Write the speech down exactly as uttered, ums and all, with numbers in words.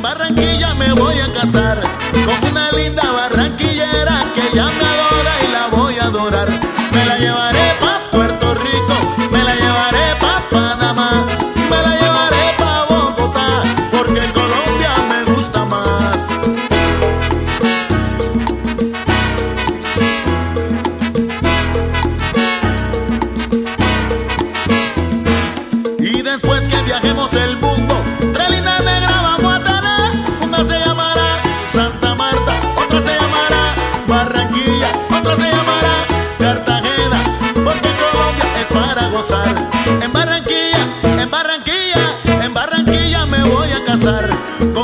Barranquilla me voy a casar con una linda barranquillera que ya me adora y la voy a adorar. Me la llevaré pa' Puerto Rico, me la llevaré pa' Panamá, me la llevaré pa' Bogotá, porque en Colombia me gusta más. Y después que viajemos el mundo, tres lindas negras vamos a tener. Una se llamará Santa Marta, otra se llamará Barranquilla, otra se llamará Cartagena, porque Colombia es para gozar. En Barranquilla, en Barranquilla, en Barranquilla me voy a casar